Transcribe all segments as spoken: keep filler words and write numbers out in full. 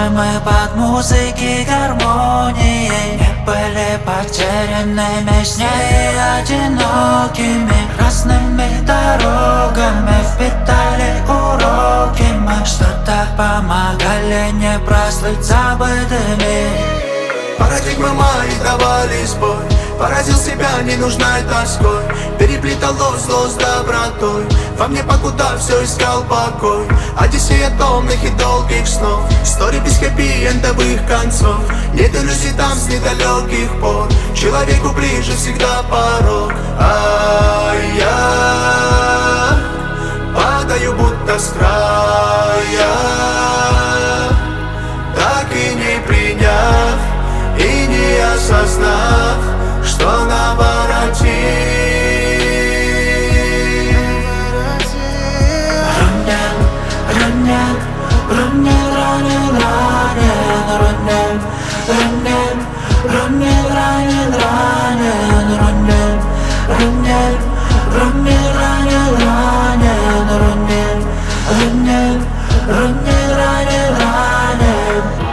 мы под музыки гармонией не были потерянными, с ней одинокими. Разными дорогами впитали уроки мы, что-то помогали не прослыть забытыми. Парадигмы мои давали сбой, поразил себя ненужной тоской, переплетало зло с добротой, во мне покуда все искал покой. Одиссея томных и долгих снов, история без хэппи-эндовых концов. Нет иллюзий там с недалеких пор, человеку ближе всегда порог. А я падаю будто с края, так и не приняв и не осознав, что навороти. Ранен, ранен, ранен, ранен, ранен, ранен, ранен, ранен, ранен, ранен, ранен, ранен, ранен, ранен, ранен, ранен, ранен, ранен, ранен.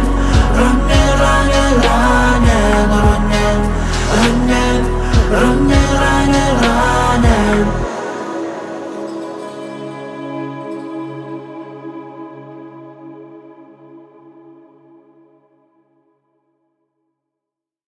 Run